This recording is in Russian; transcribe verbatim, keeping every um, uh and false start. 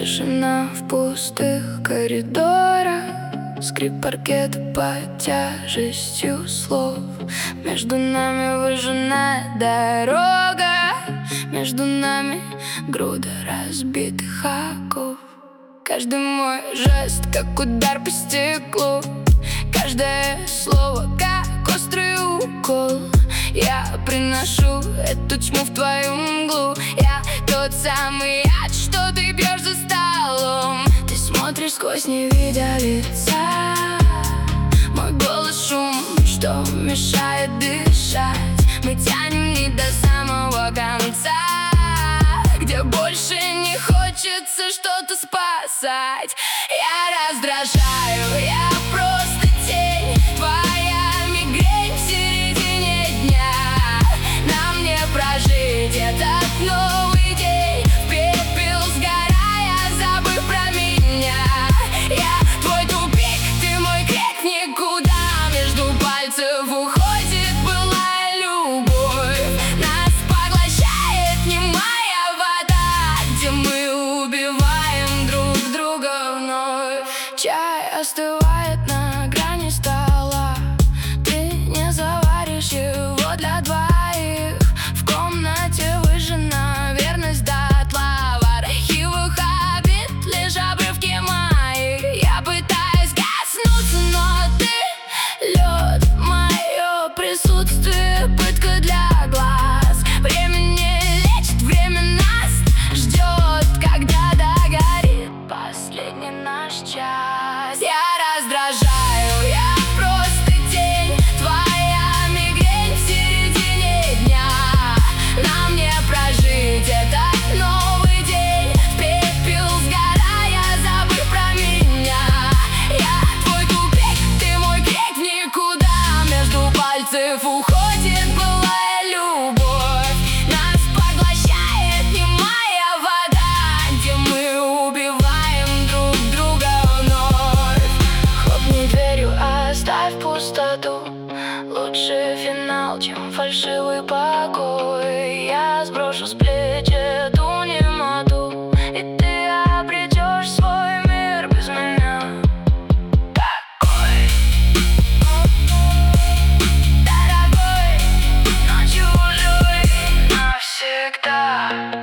Тишина в пустых коридорах, скрип паркета под тяжестью слов. Между нами выжженная дорога, между нами груда разбитых оков. Каждый мой жест, как удар по стеклу, каждое слово, как острый укол. Я приношу эту тьму в твою мглу. Я тот самый яд, что ты пьешь за столом. Ты смотришь сквозь, не видя лица. Мой голос шум, что мешает дышать. Мы тянем не до самого конца, где больше не хочется что-то спасать. Я раздражаю, я просто тень, твоя мигрень в середине дня. Нам не прожить этот новый день, в пепел сгорая, забыв про меня. Я твой тупик, ты мой крик в никуда. Между пальцев уходит былая любовь. Нас поглощает немая вода, где мы убиваем друг друга вновь. Чай остывает на грани стола, ты не заваришь его для двоих. В комнате выжжена верность дотла, в архивах обид лишь обрывки моих. Я пытаюсь коснуться, но ты лед, мое присутствие пытка для глаз. Время не лечит, время нас ждет, когда догорит последний наш час. Я раздражаю, я просто тень, твоя мигрень в середине дня. Нам не прожить этот новый день, в пепел сгорая, забыв про меня. Я твой тупик, ты мой крик в никуда. Между пальцев уходит былая любовь. Нас поглощает немая вода, где мы убиваем друг друга вновь. Хлопни дверью, оставь пустоту. Лучше финал, чем фальшивый покой. Я сброшу с плеч эту немоту, и ты обретешь свой мир без меня. Такой дорогой, но чужой навсегда.